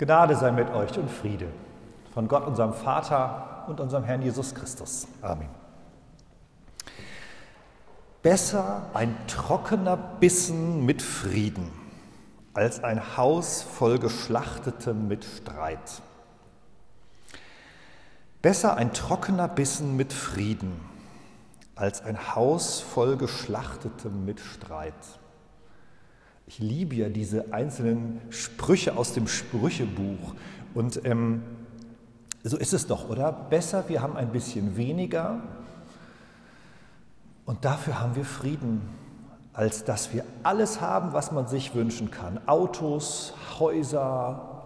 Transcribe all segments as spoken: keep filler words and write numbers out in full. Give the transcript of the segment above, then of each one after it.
Gnade sei mit euch und Friede von Gott, unserem Vater und unserem Herrn Jesus Christus. Amen. Besser ein trockener Bissen mit Frieden, als ein Haus voll Geschlachtetem mit Streit. Besser ein trockener Bissen mit Frieden, als ein Haus voll Geschlachtetem mit Streit. Ich liebe ja diese einzelnen Sprüche aus dem Sprüchebuch. Und ähm, so ist es doch, oder? Besser, wir haben ein bisschen weniger und dafür haben wir Frieden, als dass wir alles haben, was man sich wünschen kann. Autos, Häuser,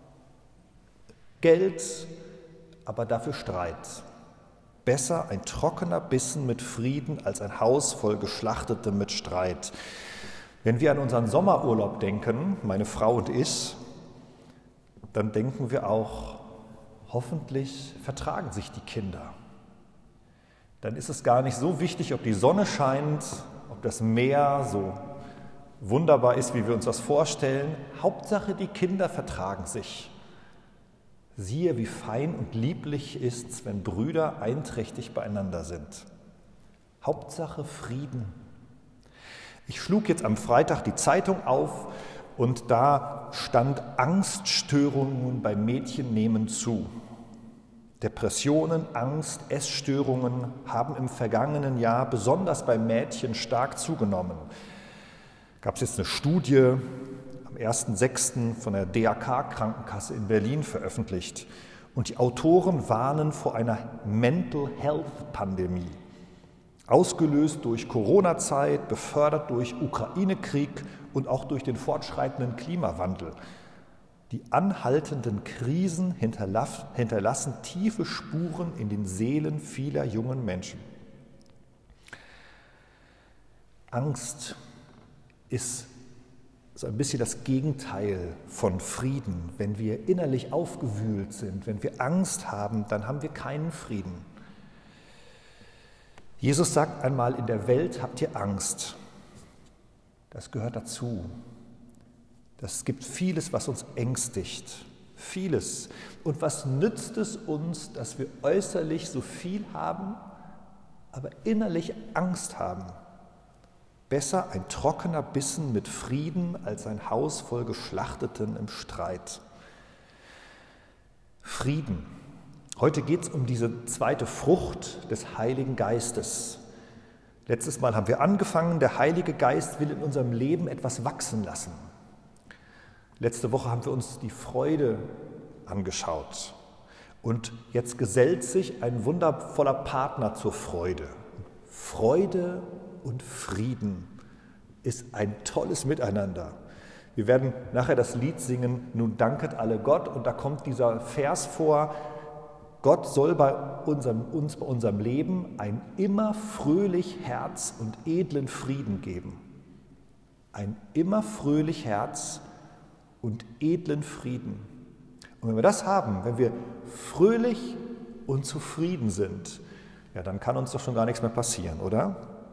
Geld, aber dafür Streit. Besser ein trockener Bissen mit Frieden, als ein Haus voll Geschlachtetem mit Streit. Wenn wir an unseren Sommerurlaub denken, meine Frau und ich, dann denken wir auch, hoffentlich vertragen sich die Kinder. Dann ist es gar nicht so wichtig, ob die Sonne scheint, ob das Meer so wunderbar ist, wie wir uns das vorstellen. Hauptsache, die Kinder vertragen sich. Siehe, wie fein und lieblich ist's, wenn Brüder einträchtig beieinander sind. Hauptsache Frieden. Ich schlug jetzt am Freitag die Zeitung auf und da stand: Angststörungen bei Mädchen nehmen zu. Depressionen, Angst, Essstörungen haben im vergangenen Jahr besonders bei Mädchen stark zugenommen. Gab es jetzt eine Studie am ersten sechsten von der D A K-Krankenkasse in Berlin veröffentlicht. Und die Autoren warnen vor einer Mental Health-Pandemie. Ausgelöst durch Corona-Zeit, befördert durch Ukraine-Krieg und auch durch den fortschreitenden Klimawandel. Die anhaltenden Krisen hinterlassen tiefe Spuren in den Seelen vieler jungen Menschen. Angst ist so ein bisschen das Gegenteil von Frieden. Wenn wir innerlich aufgewühlt sind, wenn wir Angst haben, dann haben wir keinen Frieden. Jesus sagt einmal, in der Welt habt ihr Angst. Das gehört dazu. Es gibt vieles, was uns ängstigt. Vieles. Und was nützt es uns, dass wir äußerlich so viel haben, aber innerlich Angst haben? Besser ein trockener Bissen mit Frieden, als ein Haus voll Geschlachteten im Streit. Frieden. Heute geht es um diese zweite Frucht des Heiligen Geistes. Letztes Mal haben wir angefangen, der Heilige Geist will in unserem Leben etwas wachsen lassen. Letzte Woche haben wir uns die Freude angeschaut. Und jetzt gesellt sich ein wundervoller Partner zur Freude. Freude und Frieden ist ein tolles Miteinander. Wir werden nachher das Lied singen, nun danket alle Gott. Und da kommt dieser Vers vor: Gott soll bei unserem, uns bei unserem Leben ein immer fröhlich Herz und edlen Frieden geben. Ein immer fröhlich Herz und edlen Frieden. Und wenn wir das haben, wenn wir fröhlich und zufrieden sind, ja, dann kann uns doch schon gar nichts mehr passieren, oder?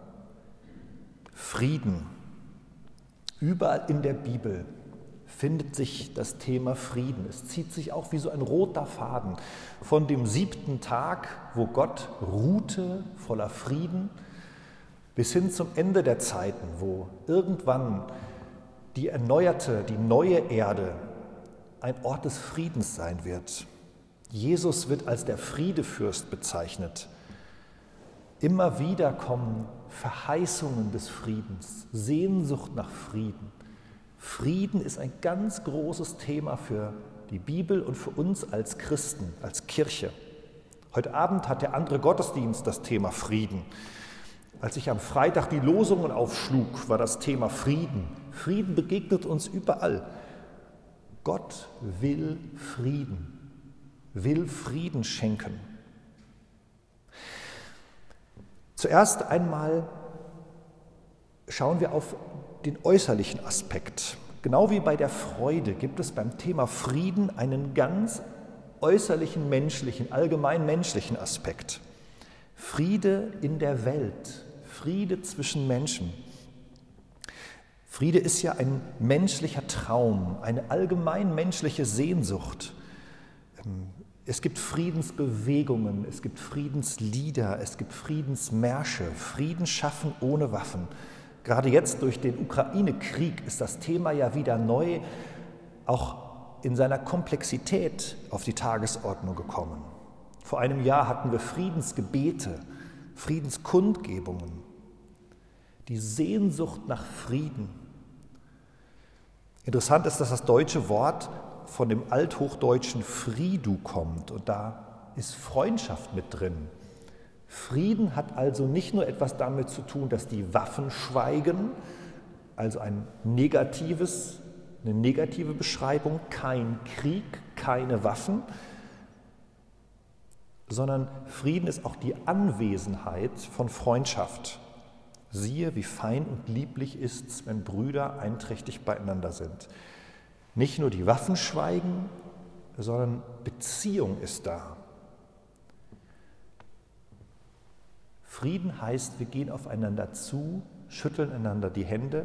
Frieden. Überall in der Bibel findet sich das Thema Frieden. Es zieht sich auch wie so ein roter Faden von dem siebten Tag, wo Gott ruhte voller Frieden, bis hin zum Ende der Zeiten, wo irgendwann die erneuerte, die neue Erde ein Ort des Friedens sein wird. Jesus wird als der Friedefürst bezeichnet. Immer wieder kommen Verheißungen des Friedens, Sehnsucht nach Frieden. Frieden ist ein ganz großes Thema für die Bibel und für uns als Christen, als Kirche. Heute Abend hat der andere Gottesdienst das Thema Frieden. Als ich am Freitag die Losungen aufschlug, war das Thema Frieden. Frieden begegnet uns überall. Gott will Frieden, will Frieden schenken. Zuerst einmal schauen wir auf den äußerlichen Aspekt. Genau wie bei der Freude gibt es beim Thema Frieden einen ganz äußerlichen menschlichen, allgemein menschlichen Aspekt. Friede in der Welt, Friede zwischen Menschen. Friede ist ja ein menschlicher Traum, eine allgemein menschliche Sehnsucht. Es gibt Friedensbewegungen, es gibt Friedenslieder, es gibt Friedensmärsche, Frieden schaffen ohne Waffen. Gerade jetzt durch den Ukraine-Krieg ist das Thema ja wieder neu, auch in seiner Komplexität auf die Tagesordnung gekommen. Vor einem Jahr hatten wir Friedensgebete, Friedenskundgebungen, die Sehnsucht nach Frieden. Interessant ist, dass das deutsche Wort von dem althochdeutschen Friedu kommt und da ist Freundschaft mit drin. Frieden hat also nicht nur etwas damit zu tun, dass die Waffen schweigen, also ein negatives, eine negative Beschreibung, kein Krieg, keine Waffen, sondern Frieden ist auch die Anwesenheit von Freundschaft. Siehe, wie fein und lieblich ist's, wenn Brüder einträchtig beieinander sind. Nicht nur die Waffen schweigen, sondern Beziehung ist da. Frieden heißt, wir gehen aufeinander zu, schütteln einander die Hände.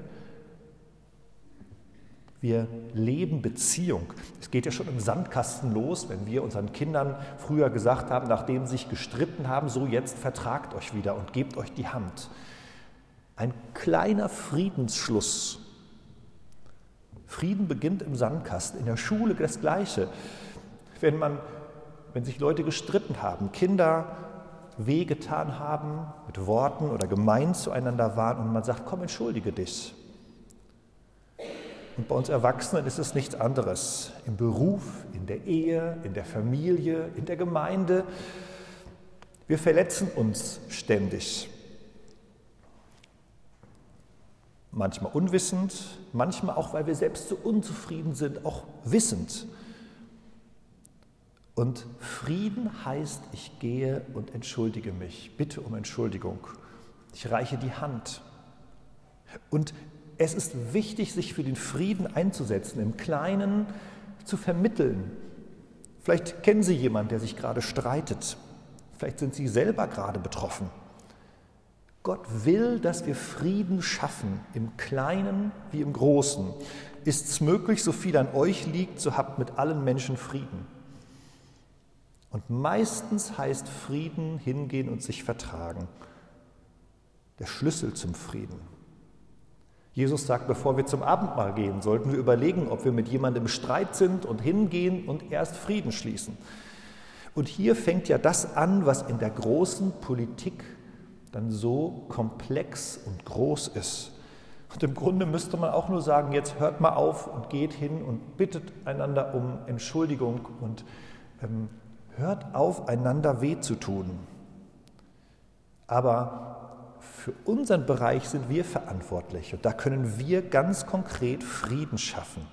Wir leben Beziehung. Es geht ja schon im Sandkasten los, wenn wir unseren Kindern früher gesagt haben, nachdem sie sich gestritten haben, so jetzt vertragt euch wieder und gebt euch die Hand. Ein kleiner Friedensschluss. Frieden beginnt im Sandkasten, in der Schule das Gleiche. Wenn, man, wenn sich Leute gestritten haben, Kinder wehgetan haben, mit Worten oder gemein zueinander waren und man sagt, komm, entschuldige dich. Und bei uns Erwachsenen ist es nichts anderes. Im Beruf, in der Ehe, in der Familie, in der Gemeinde. Wir verletzen uns ständig. Manchmal unwissend, manchmal auch, weil wir selbst so unzufrieden sind, auch wissend. Und Frieden heißt, ich gehe und entschuldige mich, bitte um Entschuldigung. Ich reiche die Hand. Und es ist wichtig, sich für den Frieden einzusetzen, im Kleinen zu vermitteln. Vielleicht kennen Sie jemanden, der sich gerade streitet. Vielleicht sind Sie selber gerade betroffen. Gott will, dass wir Frieden schaffen, im Kleinen wie im Großen. Ist es möglich, so viel an euch liegt, so habt mit allen Menschen Frieden. Und meistens heißt Frieden hingehen und sich vertragen. Der Schlüssel zum Frieden. Jesus sagt, bevor wir zum Abendmahl gehen, sollten wir überlegen, ob wir mit jemandem im Streit sind und hingehen und erst Frieden schließen. Und hier fängt ja das an, was in der großen Politik dann so komplex und groß ist. Und im Grunde müsste man auch nur sagen, jetzt hört mal auf und geht hin und bittet einander um Entschuldigung und ähm, hört auf, einander weh zu tun. Aber für unseren Bereich sind wir verantwortlich und da können wir ganz konkret Frieden schaffen.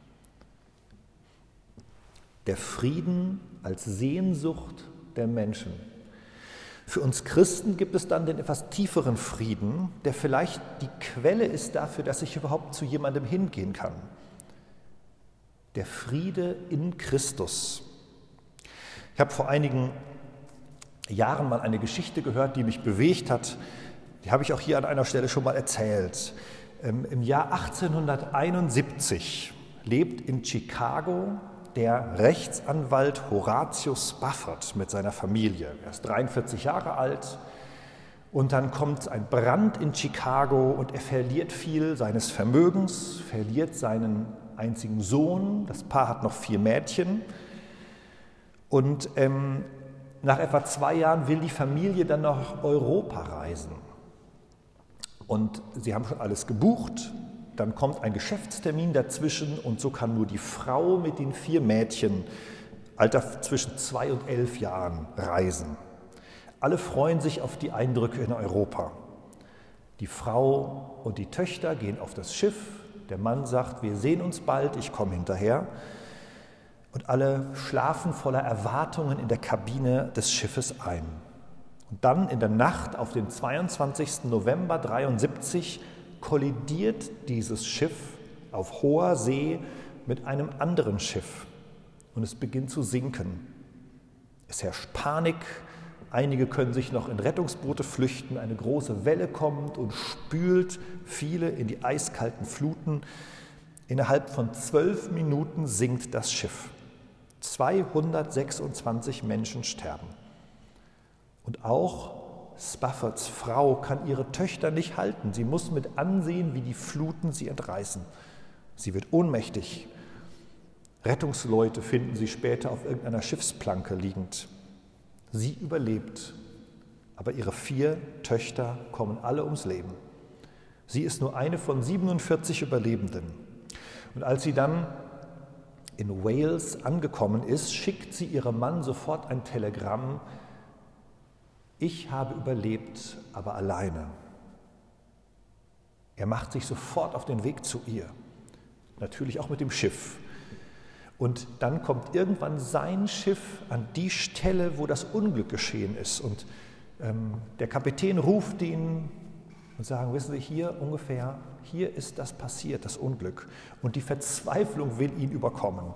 Der Frieden als Sehnsucht der Menschen. Für uns Christen gibt es dann den etwas tieferen Frieden, der vielleicht die Quelle ist dafür, dass ich überhaupt zu jemandem hingehen kann. Der Friede in Christus. Ich habe vor einigen Jahren mal eine Geschichte gehört, die mich bewegt hat. Die habe ich auch hier an einer Stelle schon mal erzählt. Im Jahr achtzehnhunderteinundsiebzig lebt in Chicago der Rechtsanwalt Horatius Spafford mit seiner Familie. Er ist dreiundvierzig Jahre alt und dann kommt ein Brand in Chicago und er verliert viel seines Vermögens, verliert seinen einzigen Sohn. Das Paar hat noch vier Mädchen und ähm, nach etwa zwei Jahren will die Familie dann nach Europa reisen. Und sie haben schon alles gebucht. Dann kommt ein Geschäftstermin dazwischen und so kann nur die Frau mit den vier Mädchen, Alter zwischen zwei und elf Jahren, reisen. Alle freuen sich auf die Eindrücke in Europa. Die Frau und die Töchter gehen auf das Schiff. Der Mann sagt, wir sehen uns bald, ich komme hinterher. Und alle schlafen voller Erwartungen in der Kabine des Schiffes ein. Und dann in der Nacht auf den zweiundzwanzigsten November neunzehnhundertdreiundsiebzig kollidiert dieses Schiff auf hoher See mit einem anderen Schiff und es beginnt zu sinken. Es herrscht Panik, Einige können sich noch in Rettungsboote flüchten. Eine große Welle kommt und spült viele in die eiskalten Fluten. Innerhalb von zwölf Minuten sinkt das Schiff. zweihundertsechsundzwanzig Menschen sterben. Und auch Spaffords Frau kann ihre Töchter nicht halten. Sie muss mit ansehen, wie die Fluten sie entreißen. Sie wird ohnmächtig. Rettungsleute finden sie später auf irgendeiner Schiffsplanke liegend. Sie überlebt, aber ihre vier Töchter kommen alle ums Leben. Sie ist nur eine von siebenundvierzig Überlebenden. Und als sie dann in Wales angekommen ist, schickt sie ihrem Mann sofort ein Telegramm: Ich habe überlebt, aber alleine. Er macht sich sofort auf den Weg zu ihr, natürlich auch mit dem Schiff. Und dann kommt irgendwann sein Schiff an die Stelle, wo das Unglück geschehen ist. Und ähm, der Kapitän ruft ihn und sagt: Wissen Sie, hier ungefähr, hier ist das passiert, das Unglück. Und die Verzweiflung will ihn überkommen.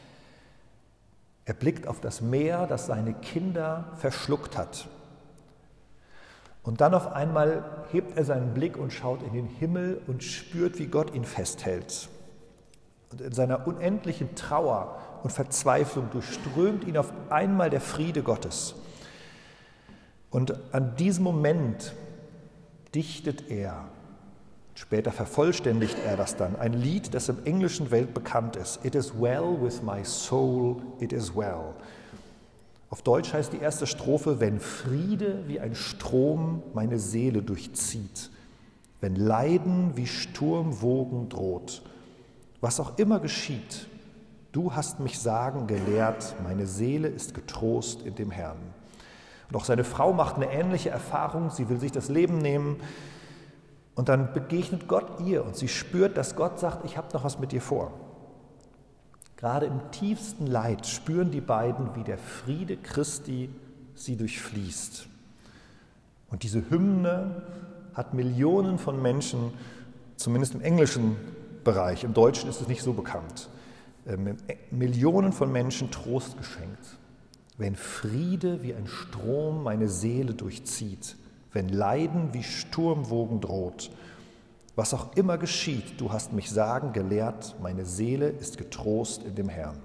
Er blickt auf das Meer, das seine Kinder verschluckt hat. Und dann auf einmal hebt er seinen Blick und schaut in den Himmel und spürt, wie Gott ihn festhält. Und in seiner unendlichen Trauer und Verzweiflung durchströmt ihn auf einmal der Friede Gottes. Und an diesem Moment dichtet er, später vervollständigt er das dann, ein Lied, das im englischen weltbekannt ist. It is well with my soul, it is well. Auf Deutsch heißt die erste Strophe: Wenn Friede wie ein Strom meine Seele durchzieht, wenn Leiden wie Sturmwogen droht, was auch immer geschieht, du hast mich sagen gelehrt, meine Seele ist getrost in dem Herrn. Und auch seine Frau macht eine ähnliche Erfahrung, sie will sich das Leben nehmen und dann begegnet Gott ihr und sie spürt, dass Gott sagt: Ich habe noch was mit dir vor. Gerade im tiefsten Leid spüren die beiden, wie der Friede Christi sie durchfließt. Und diese Hymne hat Millionen von Menschen, zumindest im englischen Bereich, im Deutschen ist es nicht so bekannt, ähm, Millionen von Menschen Trost geschenkt. Wenn Friede wie ein Strom meine Seele durchzieht, wenn Leiden wie Sturmwogen droht, was auch immer geschieht, du hast mich sagen gelehrt, meine Seele ist getrost in dem Herrn.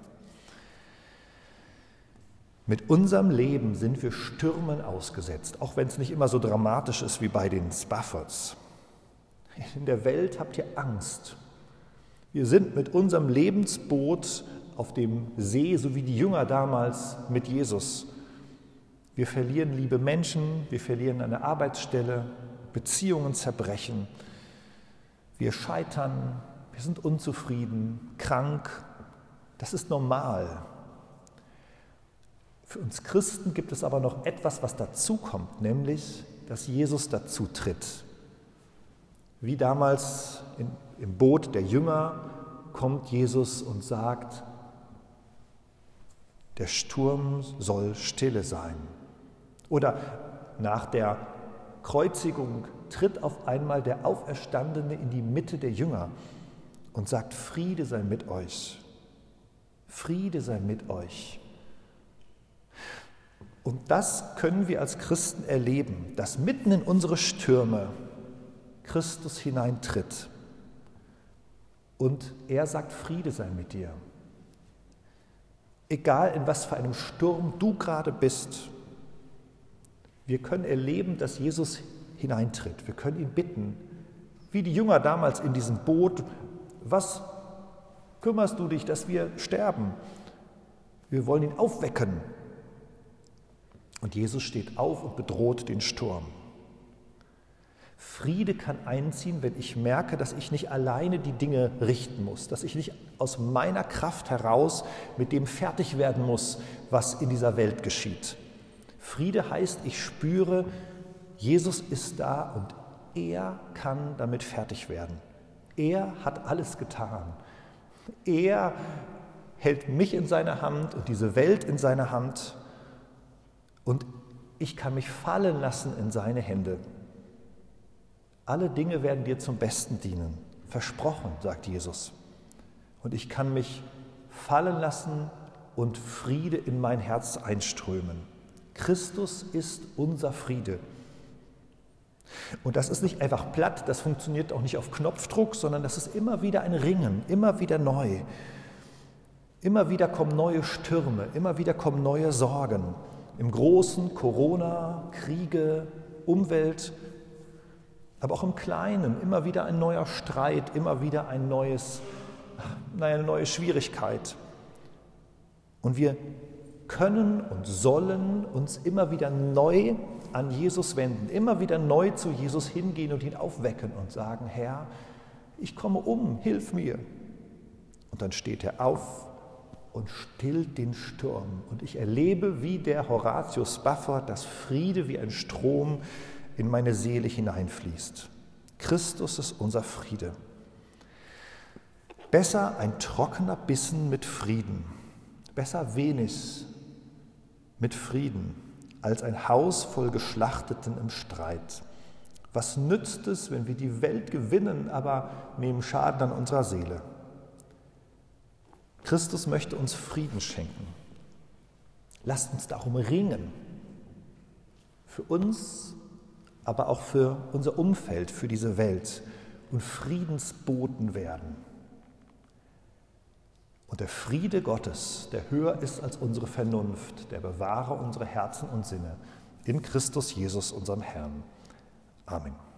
Mit unserem Leben sind wir Stürmen ausgesetzt, auch wenn es nicht immer so dramatisch ist wie bei den Spaffords. In der Welt habt ihr Angst. Wir sind mit unserem Lebensboot auf dem See, so wie die Jünger damals mit Jesus. Wir verlieren liebe Menschen, wir verlieren eine Arbeitsstelle, Beziehungen zerbrechen. Wir scheitern, wir sind unzufrieden, krank. Das ist normal. Für uns Christen gibt es aber noch etwas, was dazukommt, nämlich, dass Jesus dazu tritt. Wie damals in, im Boot der Jünger kommt Jesus und sagt: Der Sturm soll stille sein. Oder nach der Kreuzigung tritt auf einmal der Auferstandene in die Mitte der Jünger und sagt: Friede sei mit euch. Friede sei mit euch. Und das können wir als Christen erleben, dass mitten in unsere Stürme Christus hineintritt und er sagt: Friede sei mit dir. Egal in was für einem Sturm du gerade bist, wir können erleben, dass Jesus hineintritt. Wir können ihn bitten, wie die Jünger damals in diesem Boot: Was kümmerst du dich, dass wir sterben? Wir wollen ihn aufwecken. Und Jesus steht auf und bedroht den Sturm. Friede kann einziehen, wenn ich merke, dass ich nicht alleine die Dinge richten muss, dass ich nicht aus meiner Kraft heraus mit dem fertig werden muss, was in dieser Welt geschieht. Friede heißt, ich spüre, Jesus ist da und er kann damit fertig werden. Er hat alles getan. Er hält mich in seiner Hand und diese Welt in seiner Hand und ich kann mich fallen lassen in seine Hände. Alle Dinge werden dir zum Besten dienen. Versprochen, sagt Jesus. Und ich kann mich fallen lassen und Friede in mein Herz einströmen. Christus ist unser Friede. Und das ist nicht einfach platt, das funktioniert auch nicht auf Knopfdruck, sondern das ist immer wieder ein Ringen, immer wieder neu. Immer wieder kommen neue Stürme, immer wieder kommen neue Sorgen. Im Großen Corona, Kriege, Umwelt, aber auch im Kleinen immer wieder ein neuer Streit, immer wieder ein neues, eine neue Schwierigkeit. Und wir können und sollen uns immer wieder neu an Jesus wenden, immer wieder neu zu Jesus hingehen und ihn aufwecken und sagen, Herr, ich komme um, hilf mir. Und dann steht er auf und stillt den Sturm. Und ich erlebe, wie der Horatius Buffer, dass Friede wie ein Strom in meine Seele hineinfließt. Christus ist unser Friede. Besser ein trockener Bissen mit Frieden, besser wenig mit Frieden, als ein Haus voll Geschlachteten im Streit. Was nützt es, wenn wir die Welt gewinnen, aber nehmen Schaden an unserer Seele? Christus möchte uns Frieden schenken. Lasst uns darum ringen. Für uns, aber auch für unser Umfeld, für diese Welt und Friedensboten werden. Und der Friede Gottes, der höher ist als unsere Vernunft, der bewahre unsere Herzen und Sinne in Christus Jesus, unserem Herrn. Amen.